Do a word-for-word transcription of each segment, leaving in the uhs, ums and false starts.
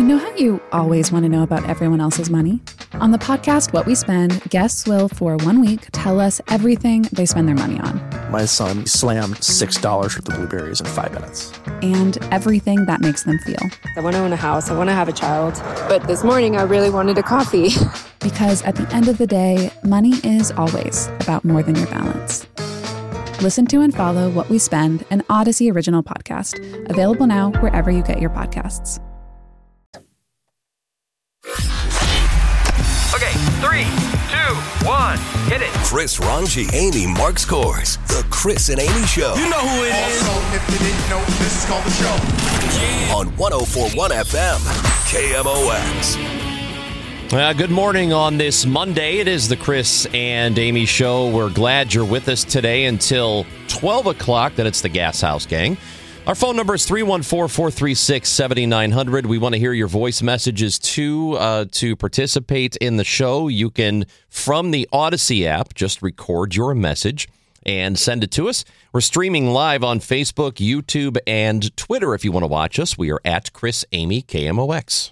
know how you always want to know about everyone else's money? On the podcast, What We Spend, guests will, for one week, tell us everything they spend their money on. My son slammed six dollars worth of blueberries in five minutes. And everything that makes them feel. I want to own a house. I want to have a child. But this morning, I really wanted a coffee. Because at the end of the day, money is always about more than your balance. Listen to and follow What We Spend, an Odyssey original podcast. Available now wherever you get your podcasts. Okay, three, two, one, hit it. Chris Ranji, Amy Marks Kors, The Chris and Amy Show. You know who it is. Also, if you didn't know, this is called The Show. Yeah. On one oh four point one F M, K M O X. Uh, good morning on this Monday. It is the Chris and Amy Show. We're glad you're with us today until twelve o'clock. Then it's the Gas House Gang. Our phone number is three one four, four three six, seven nine zero zero. We want to hear your voice messages, too, uh, to participate in the show. You can, from the Odyssey app, just record your message and send it to us. We're streaming live on Facebook, YouTube, and Twitter if you want to watch us. We are at Chris Amy K M O X.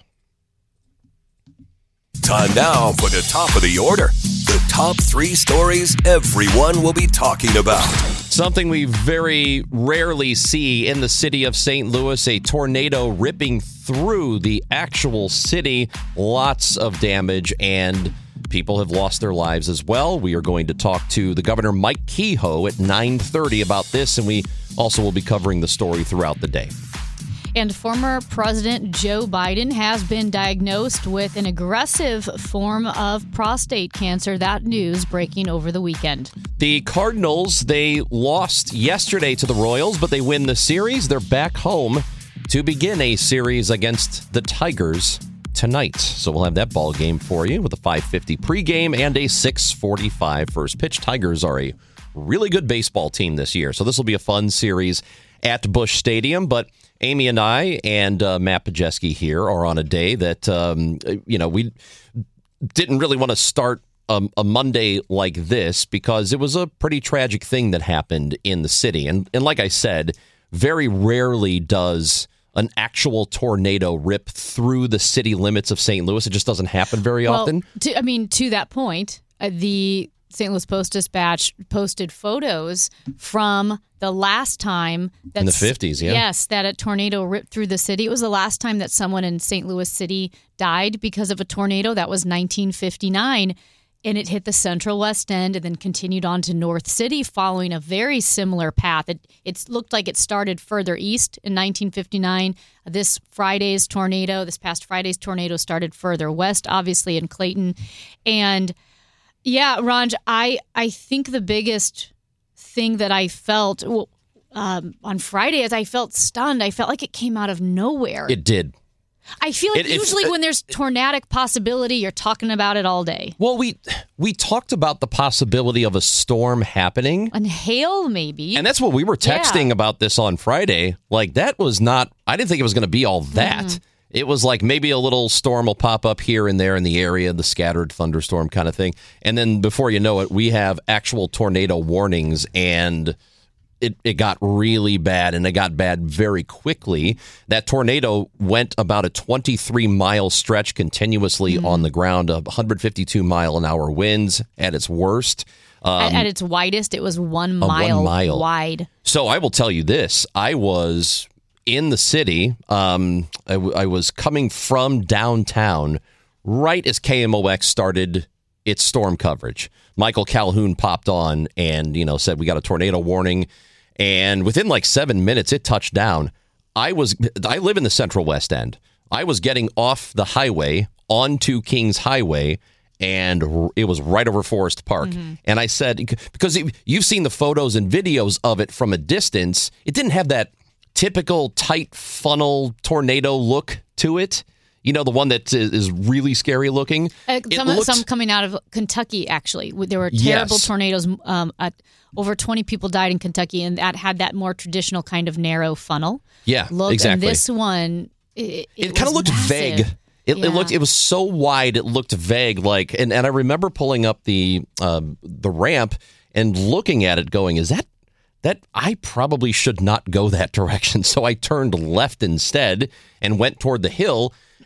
Time now for the top of the order. The top three stories everyone will be talking about. Something we very rarely see in the city of Saint Louis, a tornado ripping through the actual city. Lots of damage, and people have lost their lives as well. We are going to talk to the Governor Mike Kehoe at nine thirty about this, and we also will be covering the story throughout the day. And former President Joe Biden has been diagnosed with an aggressive form of prostate cancer. That news breaking over the weekend. The Cardinals, they lost yesterday to the Royals, but they win the series. They're back home to begin a series against the Tigers tonight. So we'll have that ball game for you with a five fifty pregame and a six forty-five first pitch. Tigers are a really good baseball team this year, so this will be a fun series at Busch Stadium. But Amy and I and uh, Matt Pajeski here are on a day that, um, you know, we didn't really want to start a, a Monday like this because it was a pretty tragic thing that happened in the city. And, and like I said, very rarely does an actual tornado rip through the city limits of Saint Louis. It just doesn't happen very well, often. To, I mean, to that point, uh, the Saint Louis Post-Dispatch posted photos from the last time that's, in the fifties, yeah. Yes, that a tornado ripped through the city. It was the last time that someone in Saint Louis City died because of a tornado. That was nineteen fifty-nine, and it hit the Central West End and then continued on to North City following a very similar path. It, it looked like it started further east in nineteen fifty-nine. This Friday's tornado, this past Friday's tornado started further west, obviously in Clayton. And yeah, Ranj, I, I think the biggest thing that I felt well, um, on Friday is I felt stunned. I felt like it came out of nowhere. It did. I feel like It- it- usually when there's tornadic possibility, you're talking about it all day. Well, we we talked about the possibility of a storm happening. And hail, maybe. And that's what we were texting Yeah. about this on Friday. Like, that was not, I didn't think it was going to be all that. Mm-hmm. It was like maybe a little storm will pop up here and there in the area, the scattered thunderstorm kind of thing. And then before you know it, we have actual tornado warnings, and it, it got really bad, and it got bad very quickly. That tornado went about a twenty-three mile stretch continuously Mm-hmm. on the ground, of one hundred fifty-two mile an hour winds at its worst. Um, at, at its widest, it was one a mile, one mile wide. So I will tell you this. I was in the city. Um, I, w- I was coming from downtown right as K M O X started its storm coverage. Michael Calhoun popped on and, you know, said, we got a tornado warning. And within like seven minutes, it touched down. I was, I live in the Central West End. I was getting off the highway onto Kings Highway, and it was right over Forest Park. Mm-hmm. And I said, because you've seen the photos and videos of it from a distance, it didn't have that typical tight funnel tornado look to it. You know, the one that is really scary looking. Uh, some, looked, some coming out of Kentucky, actually. There were terrible yes. tornadoes. Um, at, over twenty people died in Kentucky, and that had that more traditional kind of narrow funnel. Yeah, look. exactly. And this one, it, it, it kind of looked massive. vague. It, yeah. it looked. It was so wide. It looked vague. Like, and, and I remember pulling up the um, the ramp and looking at it, going, "Is that that? I probably should not go that direction." So I turned left instead and went toward the hill.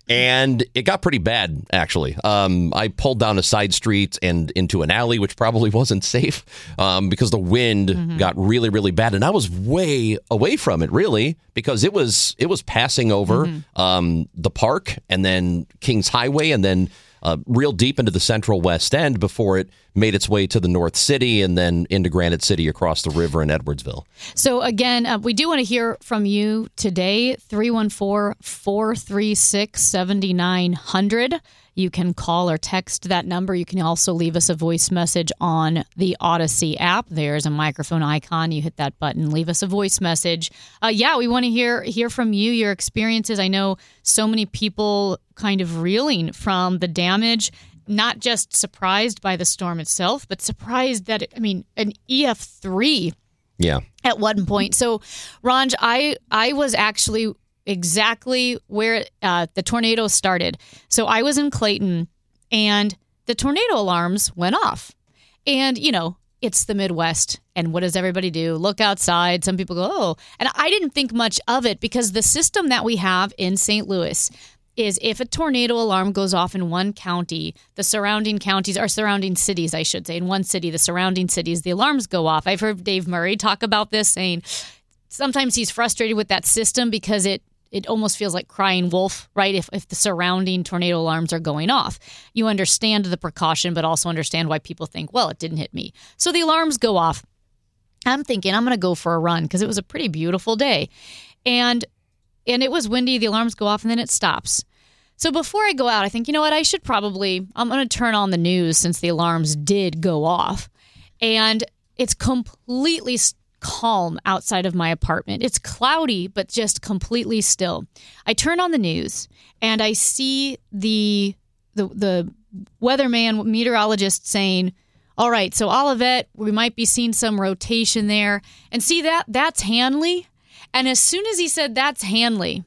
And it got pretty bad, actually. Um, I pulled down a side street and into an alley, which probably wasn't safe um, because the wind mm-hmm. got really, really bad. And I was way away from it, really, because it was it was passing over mm-hmm. um, the park and then Kings Highway and then uh, real deep into the central West End before it made its way to the North City and then into Granite City across the river in Edwardsville. So again, uh, we do want to hear from you today, three one four, four three six, seven nine zero zero. You can call or text that number. You can also leave us a voice message on the Odyssey app. There's a microphone icon. You hit that button, leave us a voice message. Uh, yeah, we want to hear hear from you, your experiences. I know so many people kind of reeling from the damage, not just surprised by the storm itself, but surprised that, it, I mean, an E F three yeah. at one point. So, Ranj, I, I was actually exactly where uh, the tornado started. So I was in Clayton, and the tornado alarms went off. And, you know, it's the Midwest, and what does everybody do? Look outside. Some people go, oh. And I didn't think much of it because the system that we have in Saint Louis is if a tornado alarm goes off in one county, the surrounding counties, or surrounding cities, I should say, in one city, the surrounding cities, the alarms go off. I've heard Dave Murray talk about this, saying sometimes he's frustrated with that system because it It almost feels like crying wolf, right? If if the surrounding tornado alarms are going off, you understand the precaution, but also understand why people think, well, it didn't hit me. So the alarms go off. I'm thinking I'm going to go for a run because it was a pretty beautiful day. And and it was windy. The alarms go off and then it stops. So before I go out, I think, you know what? I should probably, I'm going to turn on the news since the alarms did go off. And it's completely calm outside of my apartment. It's cloudy, but just completely still. I turn on the news and I see the the the weatherman, meteorologist saying, all right, so Olivet, we might be seeing some rotation there. And see that? That's Hanley. And as soon as he said that's Hanley,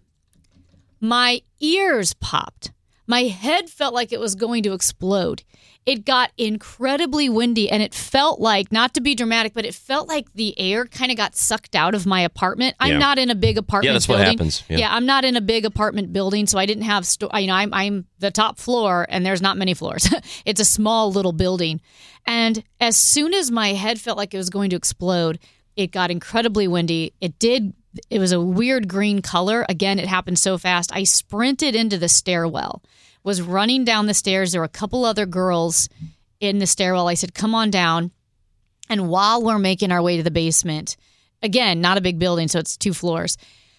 my ears popped. My head felt like it was going to explode. It got incredibly windy, and it felt like, not to be dramatic, but it felt like the air kind of got sucked out of my apartment. I'm yeah. not in a big apartment yeah, that's building. what happens. Yeah. yeah, I'm not in a big apartment building, so I didn't have, sto- you know, I'm, I'm the top floor, and there's not many floors. It's a small little building. And as soon as my head felt like it was going to explode, it got incredibly windy. It did. It was a weird green color. Again, it happened so fast. I sprinted into the stairwell. Was running down the stairs. There were a couple other girls in the stairwell. I said, come on down. And while we're making our way to the basement, again, not a big building, so it's two floors,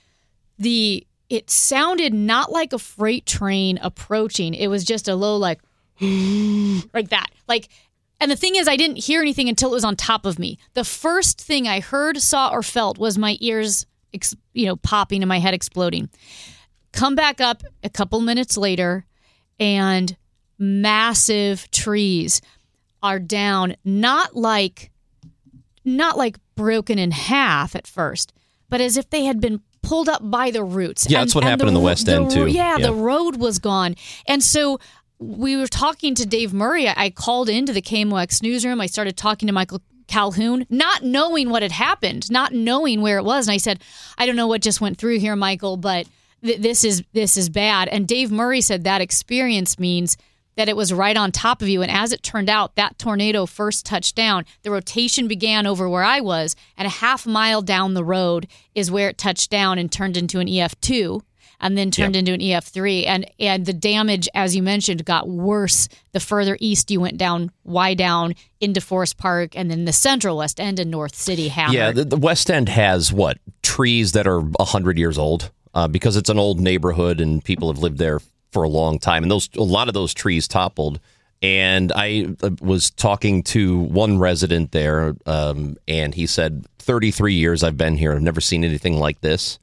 the it sounded not like a freight train approaching. It was just a low, like, like that. Like, and the thing is, I didn't hear anything until it was on top of me. The first thing I heard, saw, or felt was my ears, ex- you know, popping and my head exploding. Come back up a couple minutes later, and massive trees are down, not like not like broken in half at first, but as if they had been pulled up by the roots. Yeah, and, that's what and happened the, in the West End, the, too. Yeah, yeah, the road was gone. And so we were talking to Dave Murray. I called into the K M O X newsroom. I started talking to Michael Calhoun, not knowing what had happened, not knowing where it was. And I said, I don't know what just went through here, Michael, but This is this is bad. And Dave Murray said that experience means that it was right on top of you. And as it turned out, that tornado first touched down. The rotation began over where I was, and a half mile down the road is where it touched down and turned into an E F two, and then turned yep. into an E F three. And and the damage, as you mentioned, got worse the further east you went down, Y down into Forest Park, and then the Central West End and North City hammered. Yeah, the, the West End has, what, trees that are one hundred years old? Uh, because it's an old neighborhood and people have lived there for a long time. And those a lot of those trees toppled. And I was talking to one resident there, um, and he said, thirty-three years I've been here. I've never seen anything like this.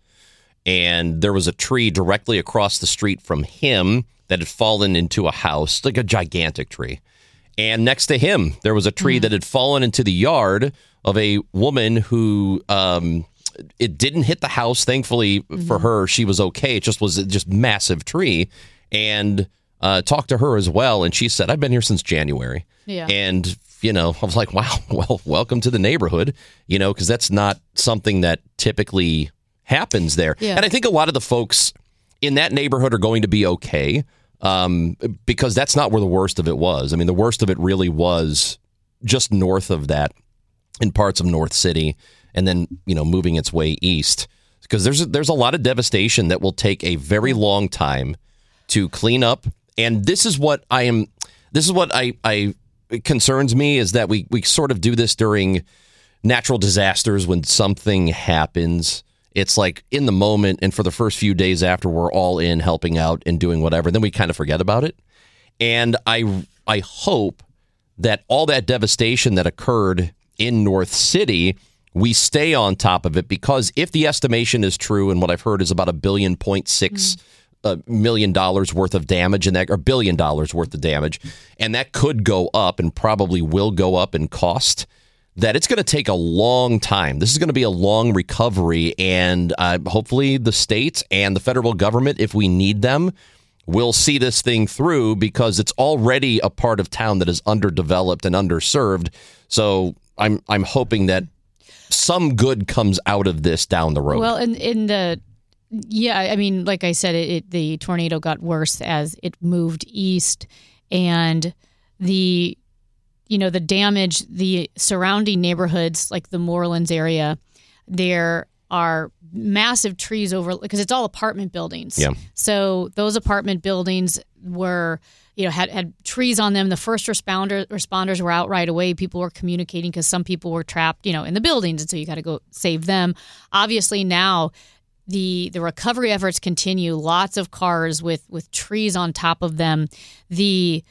And there was a tree directly across the street from him that had fallen into a house, like a gigantic tree. And next to him, there was a tree mm-hmm. that had fallen into the yard of a woman who... Um, It didn't hit the house. Thankfully mm-hmm. for her, she was okay. It just was a just massive tree. And uh, talked to her as well. And she said, I've been here since January. Yeah. And, you know, I was like, wow, well, welcome to the neighborhood, you know, because that's not something that typically happens there. Yeah. And I think a lot of the folks in that neighborhood are going to be okay, um, because that's not where the worst of it was. I mean, the worst of it really was just north of that in parts of North City, and then, you know, moving its way east, because there's a, there's a lot of devastation that will take a very long time to clean up. And this is what I am. This is what I, I it concerns me, is that we, we sort of do this during natural disasters when something happens. It's like in the moment, and for the first few days after, we're all in helping out and doing whatever. Then we kind of forget about it. And I I hope that all that devastation that occurred in North City, we stay on top of it, because if the estimation is true, and what I've heard is about a billion point six mm. uh, million dollars worth of damage, and that, or billion dollars worth of damage, and that could go up and probably will go up in cost, that it's going to take a long time. This is going to be a long recovery, and uh, hopefully the states and the federal government, if we need them, will see this thing through, because it's already a part of town that is underdeveloped and underserved. So I'm I'm hoping that some good comes out of this down the road. Well, in, in the, yeah, I mean, like I said, it, it, the tornado got worse as it moved east, and the, you know, the damage, the surrounding neighborhoods, like the Morelands area, there are massive trees over, because it's all apartment buildings. Yeah. So those apartment buildings were, you know, had, had trees on them. The first responder responders were out right away. People were communicating, because some people were trapped, you know, in the buildings, and so you got to go save them. Obviously now the the recovery efforts continue. Lots of cars with with trees on top of them. The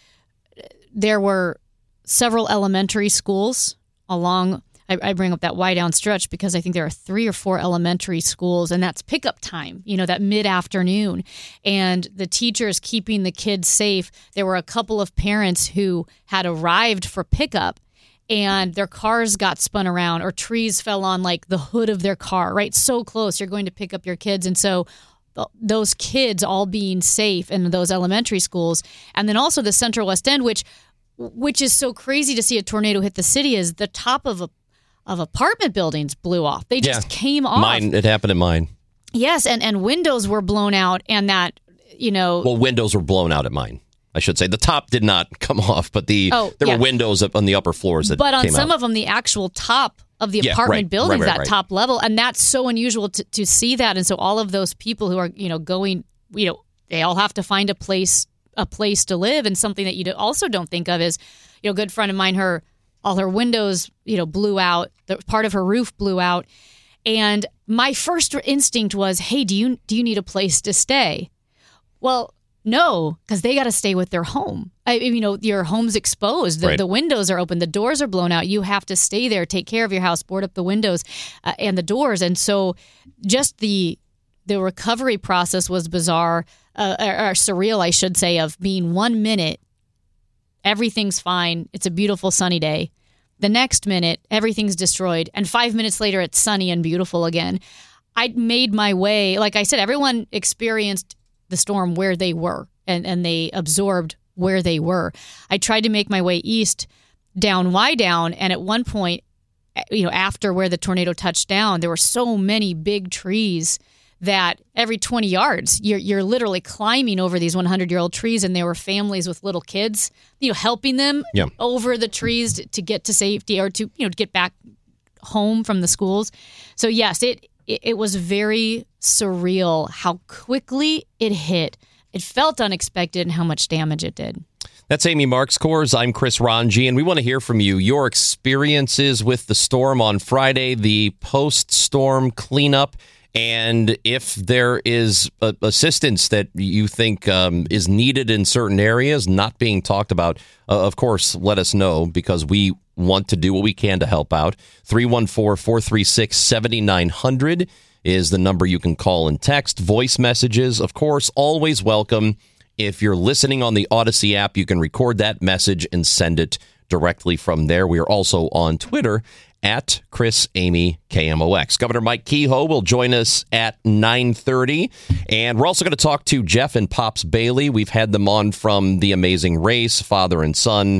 there were several elementary schools along. I, I bring up that Wydown stretch because I think there are three or four elementary schools, and that's pickup time, you know, that mid-afternoon. And the teachers keeping the kids safe. There were a couple of parents who had arrived for pickup, and their cars got spun around, or trees fell on like the hood of their car, right? So close, you're going to pick up your kids. And so those kids all being safe in those elementary schools. And then also the Central West End, which which is so crazy to see a tornado hit the city, is the top of a of apartment buildings blew off. They just yeah. came off. Mine, it happened in mine. Yes, and, and windows were blown out, and that, you know... Well, windows were blown out at mine, I should say. The top did not come off, but the oh, there yeah. were windows up on the upper floors that But on came some out. of them, the actual top of the yeah, apartment right, buildings, right, right, that right. top level, and that's so unusual to, to see that. And so all of those people who are, you know, going, you know, they all have to find a place a place to live. And something that you also don't think of is, you know, a good friend of mine, her all her windows, you know, blew out. The part of her roof blew out. And my first instinct was, hey, do you do you need a place to stay? Well, no, because they got to stay with their home. I, you know, your home's exposed. The, right. the windows are open. The doors are blown out. You have to stay there, take care of your house, board up the windows uh, and the doors. And so just the the recovery process was bizarre, uh, or, or surreal, I should say, of being one minute, everything's fine. It's a beautiful sunny day. The next minute, everything's destroyed. And five minutes later, it's sunny and beautiful again. I made my way. Like I said, everyone experienced the storm where they were, and, and they absorbed where they were. I tried to make my way east down Wydown, and at one point, you know, after where the tornado touched down, there were so many big trees that every twenty yards, you're you're literally climbing over these hundred-year-old trees, and there were families with little kids, you know, helping them yeah. over the trees to, to get to safety, or to, you know, to get back home from the schools. So yes, it, it it was very surreal how quickly it hit. It felt unexpected, and how much damage it did. That's Amy Markscores. I'm Chris Ranji, and we want to hear from you. Your experiences with the storm on Friday, the post-storm cleanup, and if there is uh, assistance that you think um, is needed in certain areas, not being talked about, uh, of course, let us know, because we want to do what we can to help out. three one four, four three six, seven nine zero zero is the number you can call and text. Voice messages, of course, always welcome. If you're listening on the Odyssey app, you can record that message and send it directly from there. We are also on Twitter at Chris Amy K M O X. Governor Mike Kehoe will join us at nine thirty. And we're also going to talk to Jeff and Pops Bailey. We've had them on from The Amazing Race, father and son,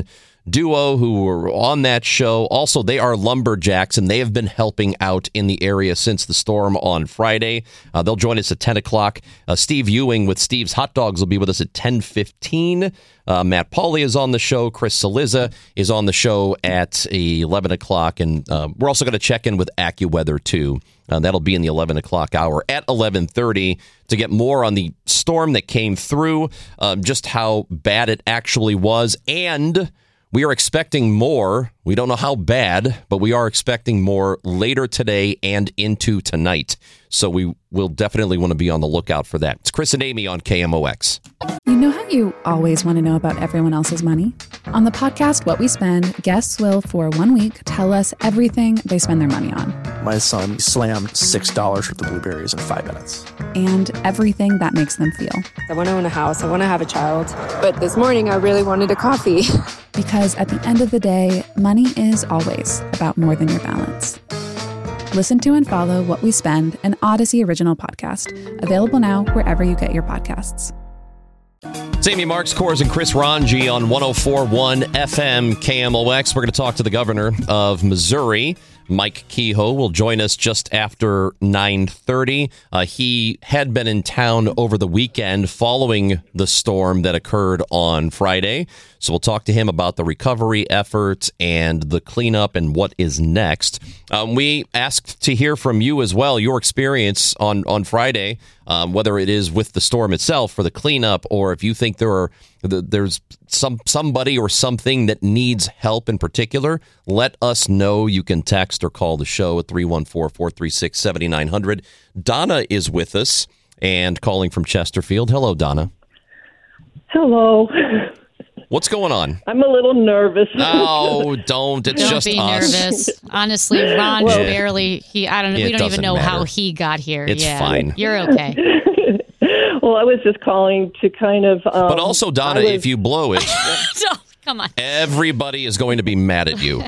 duo who were on that show. Also, they are lumberjacks, and they have been helping out in the area since the storm on Friday. Uh, they'll join us at ten o'clock. Uh, Steve Ewing with Steve's Hot Dogs will be with us at ten fifteen. Uh, Matt Pauley is on the show. Chris Saliza is on the show at eleven o'clock. And uh, we're also going to check in with AccuWeather, too. Uh, that'll be in the eleven o'clock hour at eleven thirty to get more on the storm that came through, uh, just how bad it actually was. And we are expecting more. We don't know how bad, but we are expecting more later today and into tonight. So we will definitely want to be on the lookout for that. It's Chris and Amy on K M O X. You know how you always want to know about everyone else's money? On the podcast, What We Spend, guests will, for one week, tell us everything they spend their money on. My son slammed six dollars worth of blueberries in five minutes. And everything that makes them feel. I want to own a house. I want to have a child. But this morning, I really wanted a coffee. Because at the end of the day, money is always about more than your balance. Listen to and follow What We Spend, an Odyssey original podcast. Available now wherever you get your podcasts. It's Amy Marks, Kors, and Chris Ranji on one oh four point one F M K M O X. We're going to talk to the governor of Missouri. Mike Kehoe will join us just after nine thirty. Uh, he had been in town over the weekend following the storm that occurred on Friday. So we'll talk to him about the recovery efforts and the cleanup and what is next. Um, we asked to hear from you as well, your experience on, on Friday, um, whether it is with the storm itself for the cleanup, or if you think there are there's some somebody or something that needs help in particular. Let us know. You can text or call the show at three one four, four three six, seven nine zero zero. Donna is with us and calling from Chesterfield. Hello, Donna. Hello. What's going on? I'm a little nervous. No, don't. It's don't just be us. nervous. Honestly, Ron Well, barely. He. I don't. it We don't even doesn't know matter. how he got here. It's yeah. fine. You're okay. Well, I was just calling to kind of. Um, But also, Donna, was, if you blow it, Oh, come on. everybody is going to be mad at you.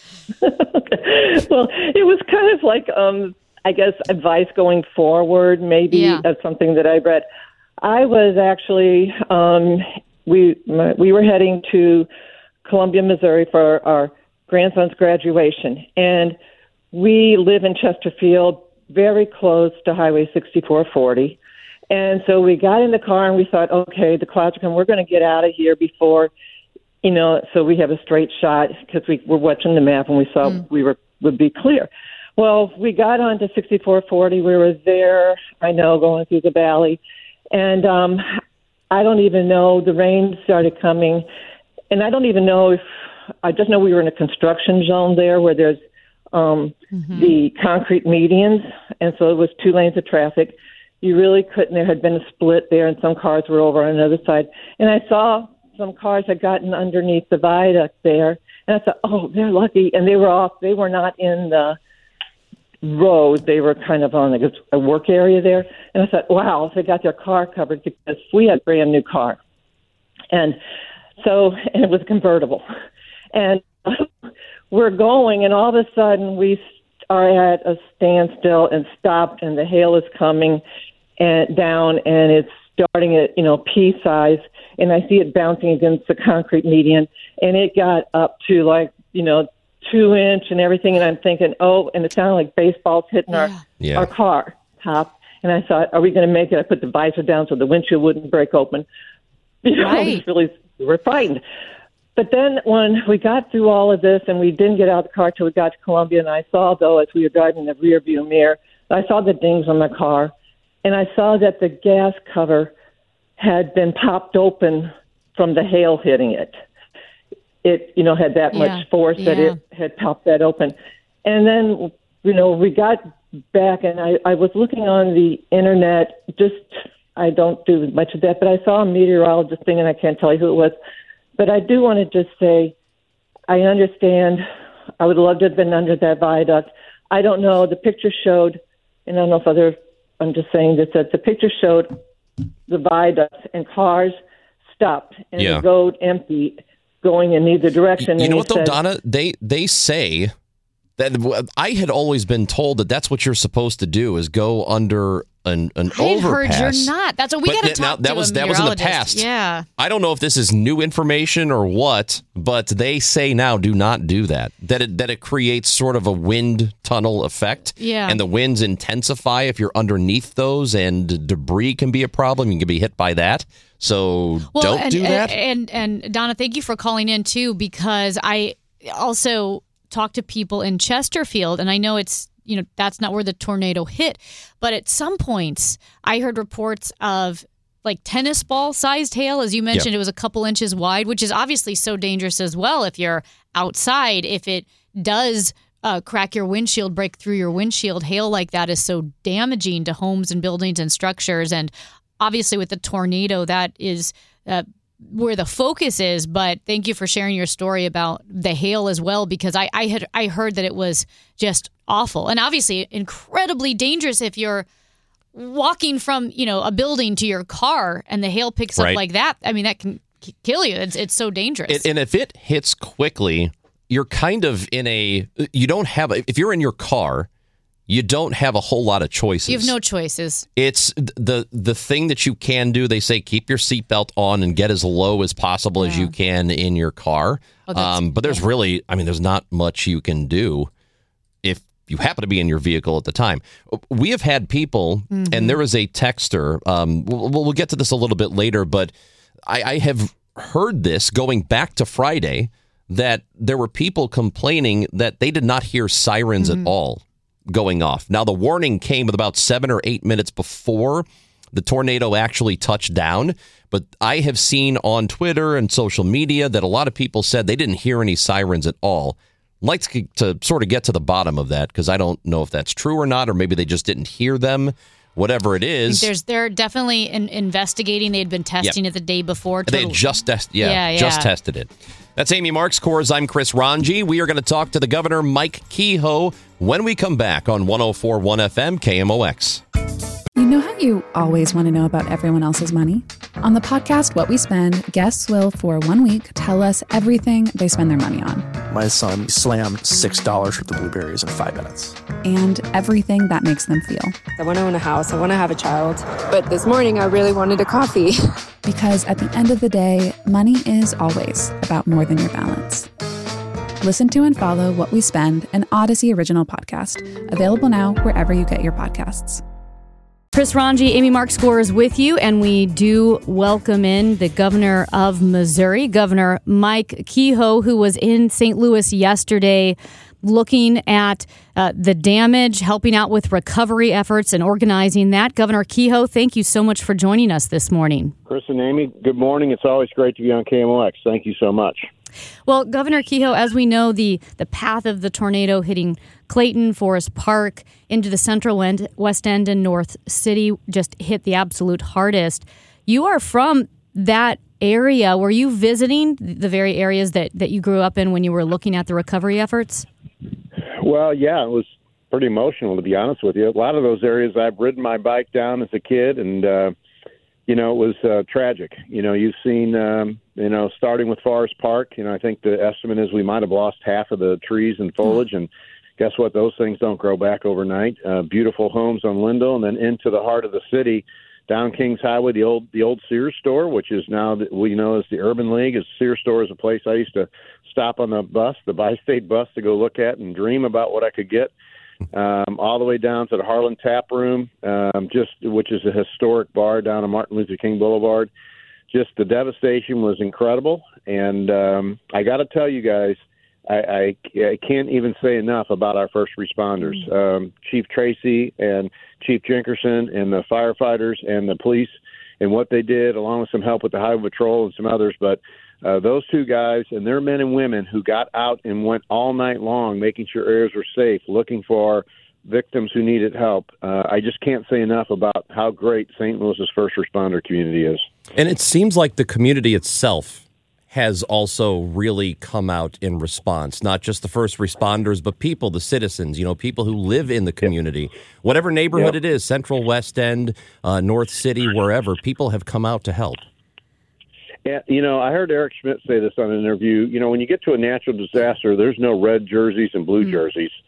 Well, it was kind of like, um, I guess, advice going forward, maybe Yeah. of something that I read. I was actually, um, we we were heading to Columbia, Missouri for our grandson's graduation, and we live in Chesterfield, very close to Highway sixty-four forty. And so we got in the car and we thought, okay, the clouds are coming. We're going to get out of here before, you know, so we have a straight shot, because we were watching the map and we saw mm. we were would be clear. Well, we got onto sixty-four forty. We were there, I know, going through the valley. And um, I don't even know, the rain started coming. And I don't even know if, I just know we were in a construction zone there where there's um, mm-hmm. the concrete medians. And so it was two lanes of traffic. You really couldn't. There had been a split there, and some cars were over on the other side. And I saw some cars had gotten underneath the viaduct there, and I thought, oh, they're lucky. And they were off. They were not in the road. They were kind of on a, a work area there. And I thought, wow, they got their car covered, because we had a brand new car. And so, and it was convertible. And we're going, and all of a sudden we are at a standstill and stopped, and the hail is coming and down, and it's starting at, you know, pea size, and I see it bouncing against the concrete median, and it got up to like, you know, two inch and everything, and I'm thinking, oh, and it sounded like baseballs hitting yeah. our Yeah. our car top, and I thought, are we going to make it? I put the visor down so the windshield wouldn't break open. You know, Right. I was really, we were frightened. But then when we got through all of this, and we didn't get out of the car till we got to Columbia, and I saw, though, as we were driving in the rear view mirror, I saw the dings on the car, and I saw that the gas cover had been popped open from the hail hitting it. It, you know, had that Yeah. much force that Yeah. it had popped that open. And then, you know, we got back, and I, I was looking on the internet. Just, I don't do much of that, but I saw a meteorologist thing, and I can't tell you who it was. But I do want to just say, I understand. I would love to have been under that viaduct. I don't know. The picture showed, and I don't know if other, I'm just saying this, that the picture showed the viaducts and cars stopped and Yeah. the road empty, going in either direction. You and know he what, though, said, Donna? They they say that I had always been told that that's what you're supposed to do, is go under an, an I had overpass. heard you're not. That's what we But got to th- now, talk that to was a that was in the meteorologist. past. Yeah. I don't know if this is new information or what, but they say now do not do that. That it that it creates sort of a wind tunnel effect. Yeah. And the winds intensify if you're underneath those, and debris can be a problem. You can be hit by that. So Well, don't and, do that. And, and and Donna, thank you for calling in too, because I also talked to people in Chesterfield, and I know it's you know that's not where the tornado hit, but at some points I heard reports of like tennis ball sized hail. As you mentioned, Yep. it was a couple inches wide, which is obviously so dangerous as well if you're outside. If it does uh, crack your windshield, break through your windshield, hail like that is so damaging to homes and buildings and structures. And obviously with the tornado, that is uh, where the focus is. But thank you for sharing your story about the hail as well, because I, I had I heard that it was just awful and obviously incredibly dangerous if you're walking from, you know, a building to your car and the hail picks Right. up like that. I mean, that can k- kill you. It's it's so dangerous. It, and if it hits quickly, you're kind of in a, you don't have, a, if you're in your car, you don't have a whole lot of choices. You have no choices. It's the the thing that you can do. They say keep your seatbelt on and get as low as possible as you can in your car. Oh, that's- um, but there's really, I mean, there's not much you can do if you happen to be in your vehicle at the time. We have had people, and there was a texter. Um, we'll, we'll get to this a little bit later, but I, I have heard this going back to Friday, that there were people complaining that they did not hear sirens at all going off. Now, the warning came with about seven or eight minutes before the tornado actually touched down. But I have seen on Twitter and social media that a lot of people said they didn't hear any sirens at all. I'd like to, to sort of get to the bottom of that, because I don't know if that's true or not, or maybe they just didn't hear them. Whatever it is. There's they're definitely in, investigating. They had been testing Yep. it the day before. They Total- had just test, yeah, Yeah, just yeah. tested it. That's Amy Marks Cores. I'm Chris Ranji. We are going to talk to the governor, Mike Kehoe, when we come back on one oh four point one F M K M O X. You know how you always want to know about everyone else's money? On the podcast What We Spend, guests will, for one week, tell us everything they spend their money on. My son slammed six dollars worth of blueberries in five minutes. And everything that makes them feel. I want to own a house. I want to have a child. But this morning, I really wanted a coffee. Because at the end of the day, money is always about more than your balance. Listen to and follow What We Spend, an Odyssey original podcast, available now wherever you get your podcasts. Chris Ranji, Amy Marks Cores with you, and we do welcome in the governor of Missouri, Governor Mike Kehoe, who was in Saint Louis yesterday looking at uh, the damage, helping out with recovery efforts and organizing that. Governor Kehoe, thank you so much for joining us this morning. Chris and Amy, good morning. It's always great to be on K M O X. Thank you so much. Well, Governor Kehoe, as we know, the, the path of the tornado hitting Clayton, Forest Park, into the central end, West End and North City just hit the absolute hardest. You are from that area. Were you visiting the very areas that, that you grew up in when you were looking at the recovery efforts? Well, yeah, it was pretty emotional, to be honest with you. A lot of those areas I've ridden my bike down as a kid, and, uh, you know, it was uh, tragic. You know, you've seen, um, you know, starting with Forest Park, you know, I think the estimate is we might have lost half of the trees and foliage, and guess what? Those things don't grow back overnight. Uh, beautiful homes on Lindell, and then into the heart of the city, down Kings Highway, the old the old Sears store, which is now the, we know as the Urban League. Is Sears store is a place I used to stop on the bus, the Bi-State bus, to go look at and dream about what I could get. Um, all the way down to the Harlan Tap Room, um, just which is a historic bar down on Martin Luther King Boulevard. Just the devastation was incredible, and um, I got to tell you guys, I, I, I can't even say enough about our first responders, um, Chief Tracy and Chief Jenkerson and the firefighters and the police and what they did, along with some help with the Highway Patrol and some others. But uh, those two guys and their men and women who got out and went all night long making sure areas were safe, looking for victims who needed help. Uh, I just can't say enough about how great Saint Louis's first responder community is. And it seems like the community itself has also really come out in response, not just the first responders, but people, the citizens, you know, people who live in the community, yep. whatever neighborhood yep. it is, Central, West End, uh, North City, wherever, people have come out to help. Yeah, you know, I heard Eric Schmidt say this on an interview. You know, when you get to a natural disaster, there's no red jerseys and blue mm. jerseys.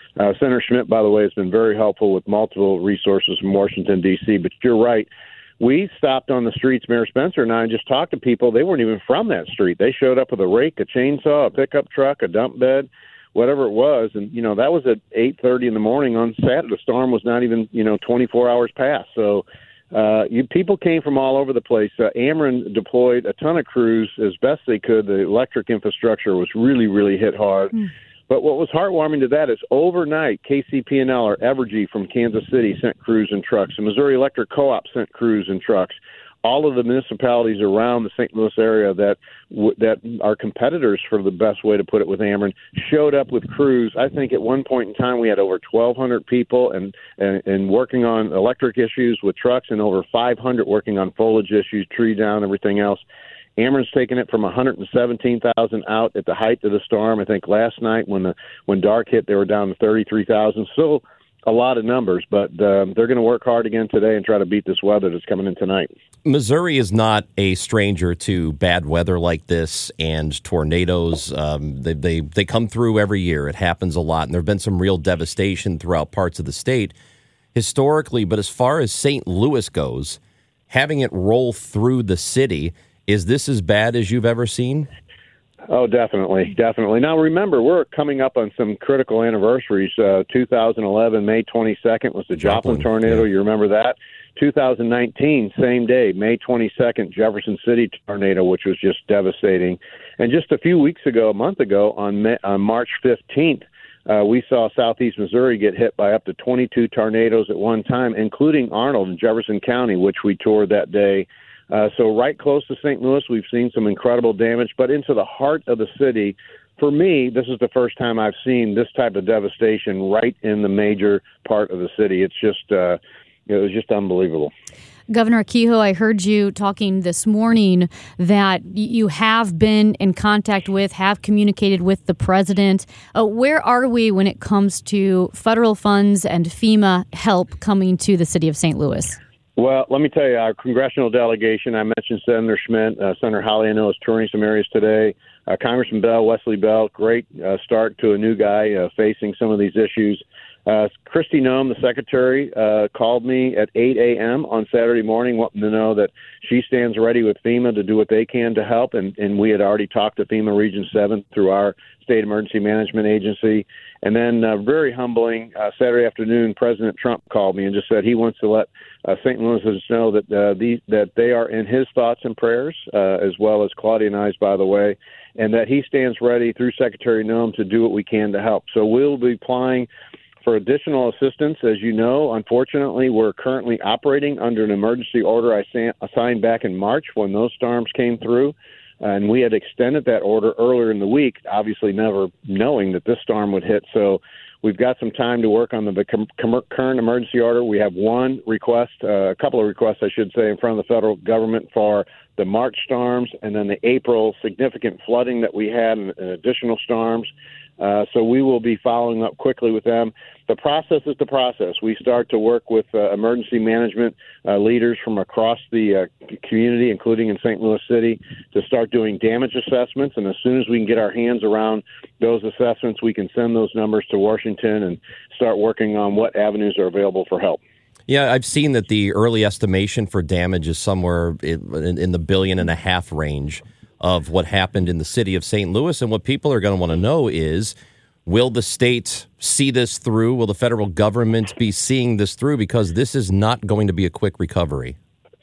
Uh, Senator Schmidt, by the way, has been very helpful with multiple resources from Washington, D C. But you're right. We stopped on the streets, Mayor Spencer and I, and just talked to people. They weren't even from that street. They showed up with a rake, a chainsaw, a pickup truck, a dump bed, whatever it was. And, you know, that was at eight thirty in the morning on Saturday. The storm was not even, you know, twenty-four hours past. So uh, you, people came from all over the place. Uh, Ameren deployed a ton of crews as best they could. The electric infrastructure was really, really hit hard. Mm. But what was heartwarming to that is overnight, K C P N L or Evergy from Kansas City sent crews and trucks. The Missouri Electric Co-op sent crews and trucks. All of the municipalities around the Saint Louis area that that are competitors, for the best way to put it, with Ameren, showed up with crews. I think at one point in time we had over twelve hundred people and, and, and working on electric issues with trucks, and over five hundred working on foliage issues, tree down, everything else. Ameren's taken it from one hundred seventeen thousand out at the height of the storm. I think last night when the when dark hit, they were down to thirty-three thousand. Still a lot of numbers, but um, they're going to work hard again today and try to beat this weather that's coming in tonight. Missouri is not a stranger to bad weather like this and tornadoes. Um, they, they they come through every year. It happens a lot, and there have been some real devastation throughout parts of the state historically. But as far as Saint Louis goes, having it roll through the city, is this as bad as you've ever seen? Oh, definitely, definitely. Now, remember, we're coming up on some critical anniversaries. Uh, two thousand eleven, May twenty-second, was the Joplin, Joplin tornado. Yeah. You remember that? two thousand nineteen, same day, May twenty-second, Jefferson City tornado, which was just devastating. And just a few weeks ago, a month ago, on, May, on March fifteenth, uh, we saw southeast Missouri get hit by up to twenty-two tornadoes at one time, including Arnold in Jefferson County, which we toured that day. Uh, so right close to Saint Louis, we've seen some incredible damage. But into the heart of the city, for me, this is the first time I've seen this type of devastation right in the major part of the city. It's just, uh, it was just unbelievable. Governor Kehoe, I heard you talking this morning that you have been in contact with, have communicated with the president. Uh, where are we when it comes to federal funds and FEMA help coming to the city of Saint Louis? Well, let me tell you, our congressional delegation, I mentioned Senator Schmidt, uh, Senator Hawley, I know, is touring some areas today. Uh, Congressman Bell, Wesley Bell, great uh, start to a new guy uh, facing some of these issues. Uh, Kristi Noem, the secretary, uh, called me at eight a.m. on Saturday morning, wanting to know that she stands ready with FEMA to do what they can to help. And, and we had already talked to FEMA Region seven through our State Emergency Management Agency. And then uh, very humbling, uh, Saturday afternoon, President Trump called me and just said he wants to let uh, Saint Louisans know that uh, the, that they are in his thoughts and prayers, uh, as well as Claudia and I's, by the way, and that he stands ready through Secretary Noem to do what we can to help. So we'll be applying for additional assistance. As you know, unfortunately, we're currently operating under an emergency order I signed back in March when those storms came through. And we had extended that order earlier in the week, obviously never knowing that this storm would hit. So we've got some time to work on the com- com- current emergency order. We have one request, uh, a couple of requests, I should say, in front of the federal government for the March storms and then the April significant flooding that we had and, and additional storms. Uh, so we will be following up quickly with them. The process is the process. We start to work with uh, emergency management uh, leaders from across the uh, community, including in Saint Louis City, to start doing damage assessments. And as soon as we can get our hands around those assessments, we can send those numbers to Washington and start working on what avenues are available for help. Yeah, I've seen that the early estimation for damage is somewhere in, in the billion and a half range of what happened in the city of Saint Louis. And what people are going to want to know is, will the state see this through? Will the federal government be seeing this through? Because this is not going to be a quick recovery.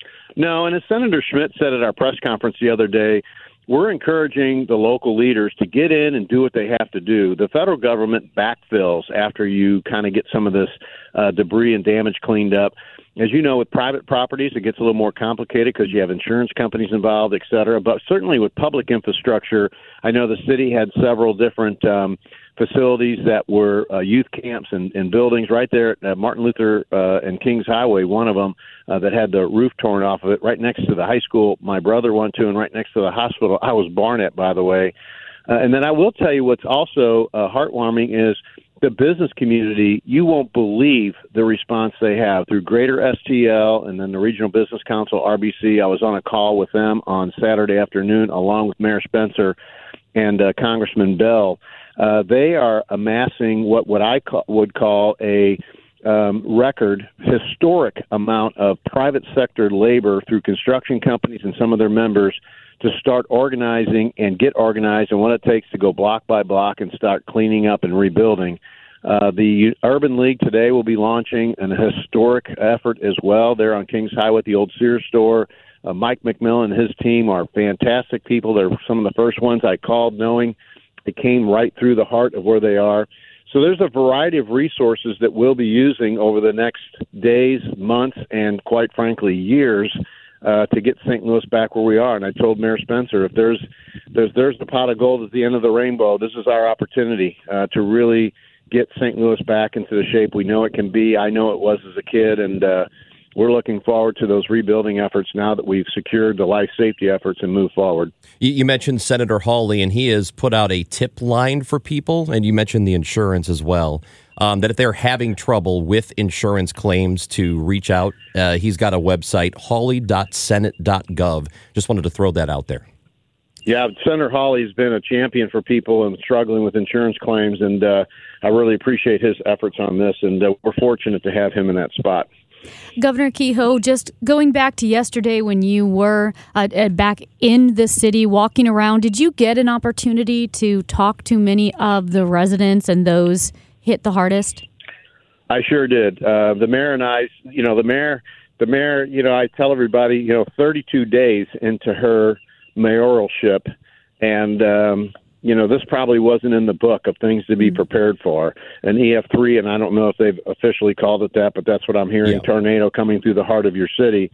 No, and as Senator Schmidt said at our press conference the other day, we're encouraging the local leaders to get in and do what they have to do. The federal government backfills after you kind of get some of this uh, debris and damage cleaned up. As you know, with private properties, it gets a little more complicated because you have insurance companies involved, et cetera. But certainly with public infrastructure, I know the city had several different um, facilities that were uh, youth camps and, and buildings right there at uh, Martin Luther uh, and Kings Highway, one of them uh, that had the roof torn off of it, right next to the high school my brother went to and right next to the hospital I was born at, by the way. Uh, and then I will tell you what's also uh, heartwarming is the business community. You won't believe the response they have through Greater S T L and then the Regional Business Council, R B C. I was on a call with them on Saturday afternoon along with Mayor Spencer and uh, Congressman Bell. Uh, they are amassing what, what I ca- would call a um, record, historic amount of private sector labor through construction companies and some of their members to start organizing and get organized and what it takes to go block by block and start cleaning up and rebuilding. Uh, the Urban League today will be launching an historic effort as well. They're on Kings Highway at the old Sears store. Uh, Mike McMillan and his team are fantastic people. They're some of the first ones I called knowing they came right through the heart of where they are. So there's a variety of resources that we'll be using over the next days, months, and quite frankly, years uh, to get Saint Louis back where we are. And I told Mayor Spencer, if there's there's there's the pot of gold at the end of the rainbow, this is our opportunity uh, to really get Saint Louis back into the shape we know it can be. I know it was as a kid, and uh, we're looking forward to those rebuilding efforts now that we've secured the life safety efforts and move forward. You mentioned Senator Hawley, and he has put out a tip line for people, and you mentioned the insurance as well, um, that if they're having trouble with insurance claims to reach out. Uh, he's got a website, hawley dot senate dot gov. Just wanted to throw that out there. Yeah, Senator Hawley's been a champion for people and struggling with insurance claims, and uh, I really appreciate his efforts on this, and uh, we're fortunate to have him in that spot. Governor Kehoe, just going back to yesterday when you were uh, back in the city walking around, did you get an opportunity to talk to many of the residents and those hit the hardest? I sure did. Uh, the mayor and I, you know, the mayor, the mayor, you know, I tell everybody, you know, thirty-two days into her mayoralship, and um, you know, this probably wasn't in the book of things to be prepared for. An E F three, and I don't know if they've officially called it that, but that's what I'm hearing. Yeah. Tornado coming through the heart of your city.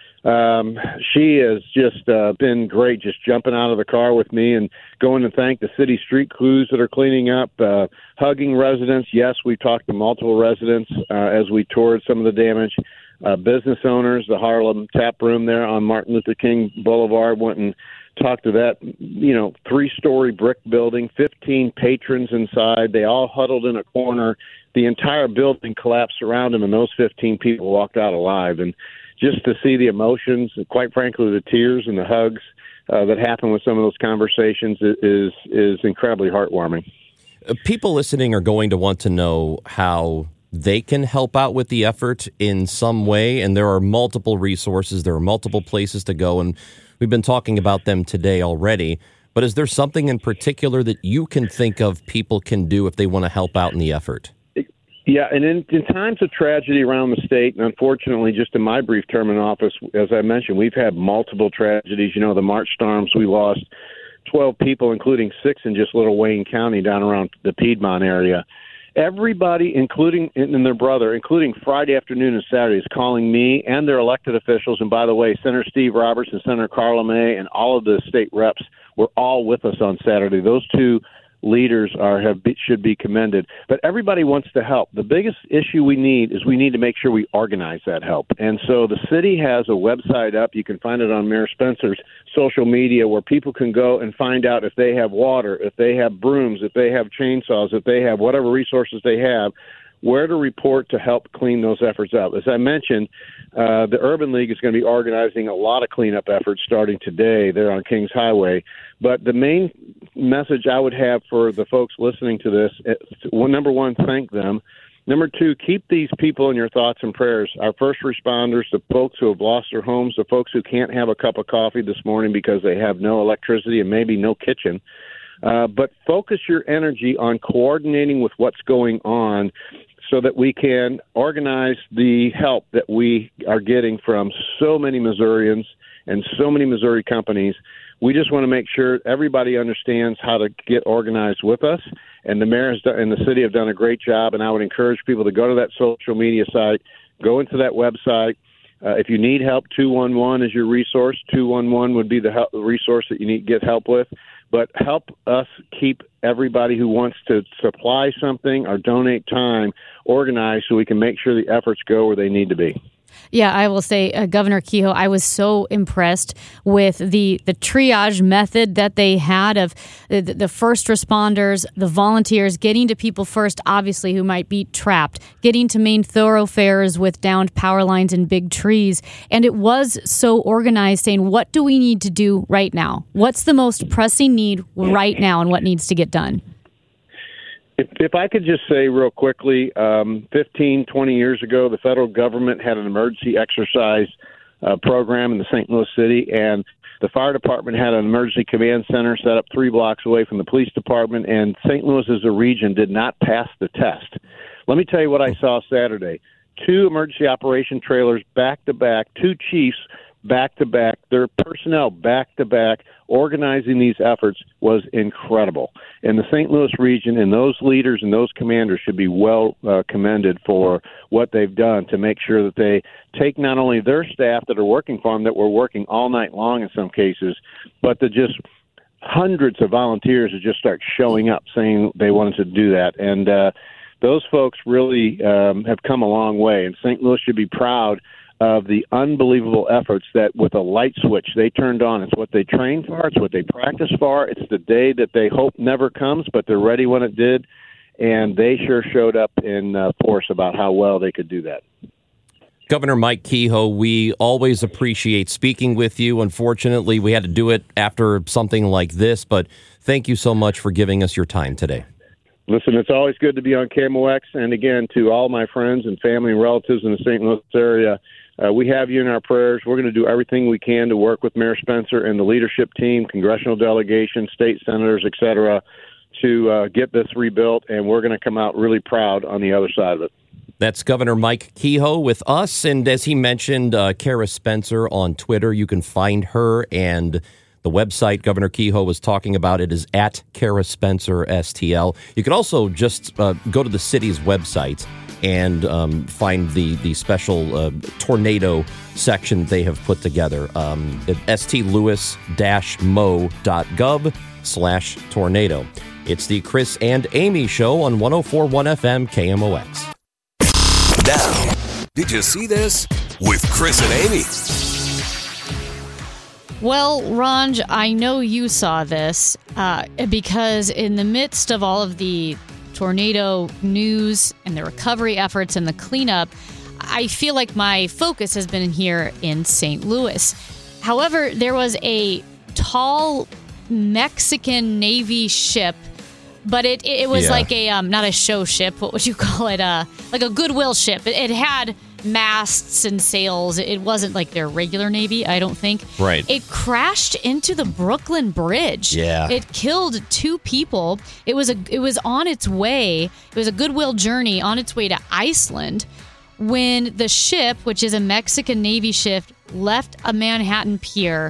Um, she has just uh, been great, just jumping out of the car with me and going to thank the city street crews that are cleaning up, uh, hugging residents. Yes, we talked to multiple residents uh, as we toured some of the damage. Uh, business owners, the Harlem Tap Room there on Martin Luther King Boulevard, went and talked to that, you know, three-story brick building, fifteen patrons inside. They all huddled in a corner. The entire building collapsed around them, and those fifteen people walked out alive. And just to see the emotions, quite frankly, the tears and the hugs uh, that happen with some of those conversations is is incredibly heartwarming. People listening are going to want to know how they can help out with the effort in some way, and there are multiple resources. There are multiple places to go, and we've been talking about them today already. But is there something in particular that you can think of people can do if they want to help out in the effort? Yeah, and in, in times of tragedy around the state, and unfortunately, just in my brief term in office, as I mentioned, we've had multiple tragedies. You know, the March storms, we lost twelve people, including six in just Little Wayne County down around the Piedmont area. Everybody, including and their brother, including Friday afternoon and Saturday, is calling me and their elected officials. And by the way, Senator Steve Roberts and Senator Carla May and all of the state reps were all with us on Saturday. Those two leaders are have should be commended. But everybody wants to help. The biggest issue we need is we need to make sure we organize that help. And so the city has a website up. You can find it on Mayor Spencer's social media, where people can go and find out if they have water, if they have brooms, if they have chainsaws, if they have whatever resources they have, where to report to help clean those efforts up. As I mentioned, uh, the Urban League is going to be organizing a lot of cleanup efforts starting today there on Kings Highway. But the main message I would have for the folks listening to this, well, number one, thank them. Number two, keep these people in your thoughts and prayers. Our first responders, the folks who have lost their homes, the folks who can't have a cup of coffee this morning because they have no electricity and maybe no kitchen. Uh, but focus your energy on coordinating with what's going on so that we can organize the help that we are getting from so many Missourians and so many Missouri companies. We just want to make sure everybody understands how to get organized with us. And the mayor has done, and the city have done a great job. And I would encourage people to go to that social media site, go into that website. Uh, if you need help, two one one is your resource. two one one would be the, help, the resource that you need to get help with. But help us keep everybody who wants to supply something or donate time organized so we can make sure the efforts go where they need to be. Yeah, I will say, uh, Governor Kehoe, I was so impressed with the, the triage method that they had of the, the first responders, the volunteers, getting to people first, obviously, who might be trapped, getting to main thoroughfares with downed power lines and big trees. And it was so organized, saying, what do we need to do right now? What's the most pressing need right now, and what needs to get done? If, if I could just say real quickly, um, fifteen, twenty years ago, the federal government had an emergency exercise uh, program in the Saint Louis City, and the fire department had an emergency command center set up three blocks away from the police department, and Saint Louis as a region did not pass the test. Let me tell you what I saw Saturday. Two emergency operation trailers back-to-back, two chiefs back-to-back, their personnel back-to-back, organizing these efforts was incredible. And the Saint Louis region and those leaders and those commanders should be well uh, commended for what they've done to make sure that they take not only their staff that are working for them, that were working all night long in some cases, but to just hundreds of volunteers to just start showing up saying they wanted to do that. And uh, those folks really um, have come a long way, and Saint Louis should be proud of the unbelievable efforts that with a light switch they turned on. It's what they trained for. It's what they practice for. It's the day that they hope never comes, but they're ready when it did. And they sure showed up in uh, force about how well they could do that. Governor Mike Kehoe, we always appreciate speaking with you. Unfortunately, we had to do it after something like this, but thank you so much for giving us your time today. Listen, it's always good to be on K M O X. And again, to all my friends and family and relatives in the Saint Louis area, Uh, we have you in our prayers. We're going to do everything we can to work with Mayor Spencer and the leadership team, congressional delegation, state senators, et cetera, to uh, get this rebuilt, and we're going to come out really proud on the other side of it. That's Governor Mike Kehoe with us, and as he mentioned, uh, Kara Spencer on Twitter. You can find her, and the website Governor Kehoe was talking about it is at Kara Spencer S T L. You can also just uh, go to the city's website and um, find the the special uh, tornado section they have put together um, at stlouis-mo.gov slash tornado. It's the Chris and Amy Show on one oh four point one F M K M O X. Now, did you see this? With Chris and Amy. Well, Ronj, I know you saw this uh, because in the midst of all of the tornado news and the recovery efforts and the cleanup, I feel like my focus has been here in Saint Louis. However, there was a tall Mexican Navy ship, but it it was yeah. like a um, not a show ship. What would you call it? Uh, like a goodwill ship. It, it had masts and sails. It wasn't like their regular Navy, I don't think. Right. It crashed into the Brooklyn Bridge. Yeah. It killed two people. It was a it was on its way. It was a goodwill journey on its way to Iceland when the ship, which is a Mexican Navy ship, left a Manhattan pier,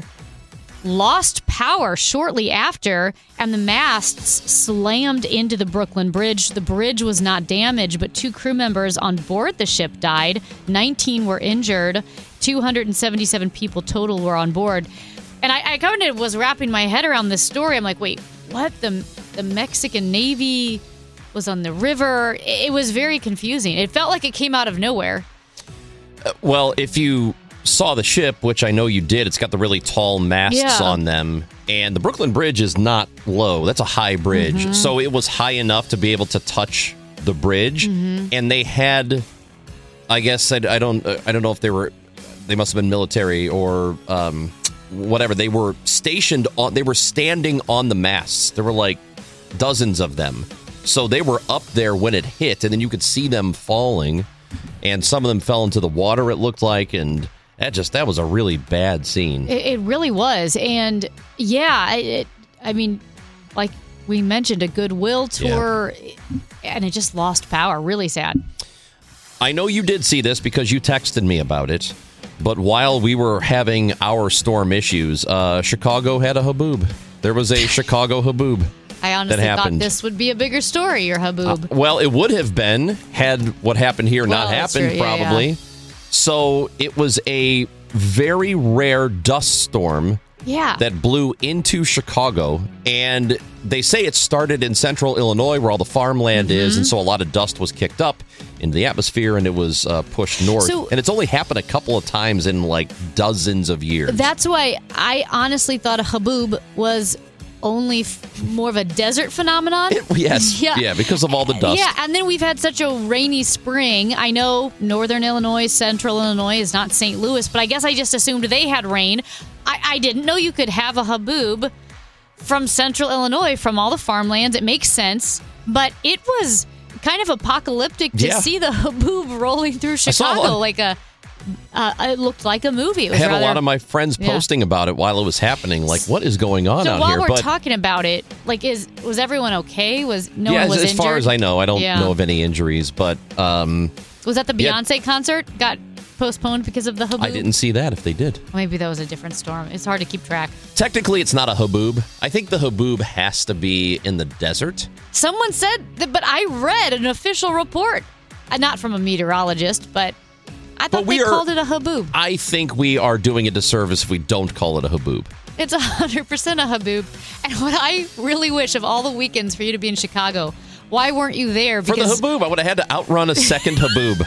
lost power shortly after, and the masts slammed into the Brooklyn Bridge. The bridge was not damaged, but two crew members on board the ship died. nineteen were injured. two hundred seventy-seven people total were on board. And I, I kind of was wrapping my head around this story. I'm like, wait, what? The, the Mexican Navy was on the river? It was very confusing. It felt like it came out of nowhere. Uh, well, if you saw the ship, which I know you did, it's got the really tall masts Yeah. on them, and the Brooklyn Bridge is not low. That's a high bridge. Mm-hmm. So it was high enough to be able to touch the bridge, Mm-hmm. and they had, I guess, I, I don't I don't know if they were, they must have been military or um, whatever. They were stationed on, they were standing on the masts. There were like dozens of them. So they were up there when it hit, and then you could see them falling, and some of them fell into the water, it looked like, and That just that was a really bad scene. It, it really was, and yeah, it, I mean, like we mentioned, a goodwill tour, yeah. and it just lost power. Really sad. I know you did see this because you texted me about it. But while we were having our storm issues, uh, Chicago had a haboob. There was a Chicago haboob. I honestly thought this would be a bigger story, your haboob. Uh, well, it would have been had what happened here well, not happened, true. Yeah, probably. Yeah. So it was a very rare dust storm yeah. that blew into Chicago. And they say it started in central Illinois where all the farmland mm-hmm. is. And so a lot of dust was kicked up into the atmosphere and it was uh, pushed north. So, and it's only happened a couple of times in like dozens of years. That's why I honestly thought a haboob was only f- more of a desert phenomenon. It, yes. Yeah. yeah, because of all the dust. Yeah, and then we've had such a rainy spring. I know northern Illinois, central Illinois is not Saint Louis, but I guess I just assumed they had rain. I, I didn't know you could have a haboob from central Illinois, from all the farmlands. It makes sense. But it was kind of apocalyptic to Yeah. see the haboob rolling through Chicago like a. Uh, it looked like a movie. It was I had rather, a lot of my friends Yeah. posting about it while it was happening. Like, what is going on so out while here? we're But talking about it, like, is was everyone okay? Was no yeah, one was as, as injured? far as I know, I don't Yeah. know of any injuries. But um, Was that the Yeah. Beyonce concert got postponed because of the haboob? I didn't see that. If they did, Maybe that was a different storm. It's hard to keep track. technically, it's not a haboob. I think the haboob has to be in the desert. Someone said that, but I read an official report, uh, not from a meteorologist, but I thought But we they are- called it a haboob. I think we are doing a disservice if we don't call it a haboob. It's one hundred percent a haboob. And what I really wish of all the weekends for you to be in Chicago, why weren't you there? For the haboob, I would have had to outrun a second haboob.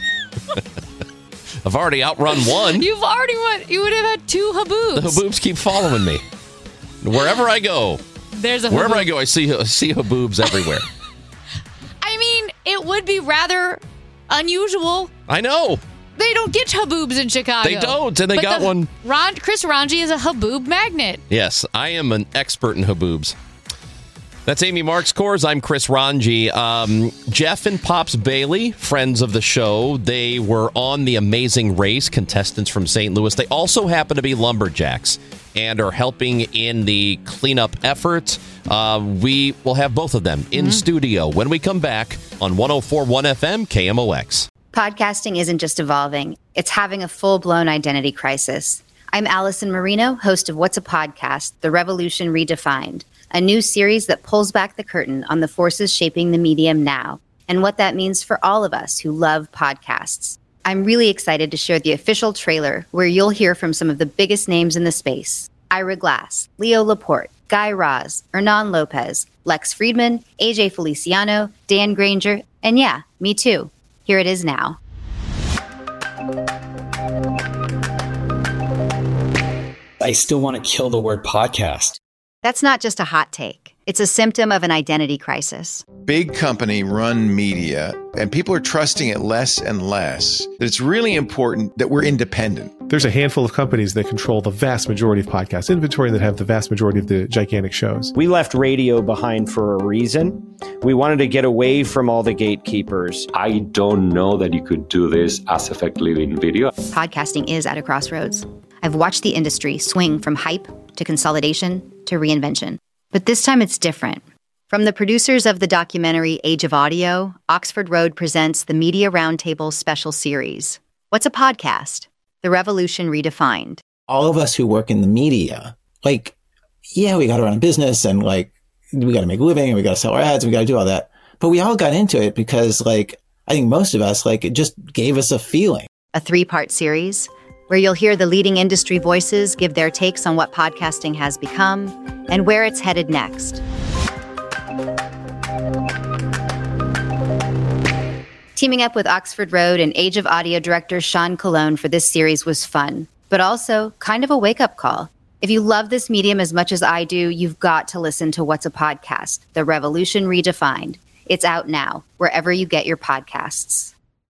I've already outrun one. You've already went. You would have had two haboobs. The haboobs keep following me. Wherever I go, There's a wherever haboob. I go, I see I see haboobs everywhere. I mean, it would be rather unusual. I know. They don't get haboobs in Chicago. They don't, and they But got the- one. Ron, Chris Ranji is a haboob magnet. Yes, I am an expert in haboobs. That's Amy Marks Coors. I'm Chris Ranji. Um, Jeff and Pops Bailey, friends of the show, they were on The Amazing Race, contestants from Saint Louis. They also happen to be lumberjacks and are helping in the cleanup effort. Uh, we will have both of them in studio when we come back on one oh four point one F M K M O X. Podcasting isn't just evolving, it's having a full-blown identity crisis. I'm Allison Marino, host of What's a Podcast? The Revolution Redefined, a new series that pulls back the curtain on the forces shaping the medium now and what that means for all of us who love podcasts. I'm really excited to share the official trailer where you'll hear from some of the biggest names in the space. Ira Glass, Leo Laporte, Guy Raz, Hernan Lopez, Lex Friedman, A J Feliciano, Dan Granger, and yeah, me too. Here it is now. I still want to kill the word podcast. That's not just a hot take. It's a symptom of an identity crisis. Big company run media, and people are trusting it less and less. That it's really important that we're independent. There's a handful of companies that control the vast majority of podcast inventory and that have the vast majority of the gigantic shows. We left radio behind for a reason. We wanted to get away from all the gatekeepers. I don't know that you could do this as effectively in video. Podcasting is at a crossroads. I've watched the industry swing from hype to consolidation to reinvention. But this time it's different. From the producers of the documentary Age of Audio, Oxford Road presents the Media Roundtable special series. What's a podcast? The Revolution Redefined. All of us who work in the media, like, yeah, we got to run a business and like, we got to make a living and we got to sell our ads and we got to do all that. But we all got into it because like, I think most of us, like, it just gave us a feeling. A three-part series where you'll hear the leading industry voices give their takes on what podcasting has become and where it's headed next. Teaming up with Oxford Road and Age of Audio director Sean Colon for this series was fun, but also kind of a wake-up call. If you love this medium as much as I do, you've got to listen to What's a Podcast? The Revolution Redefined. It's out now, wherever you get your podcasts.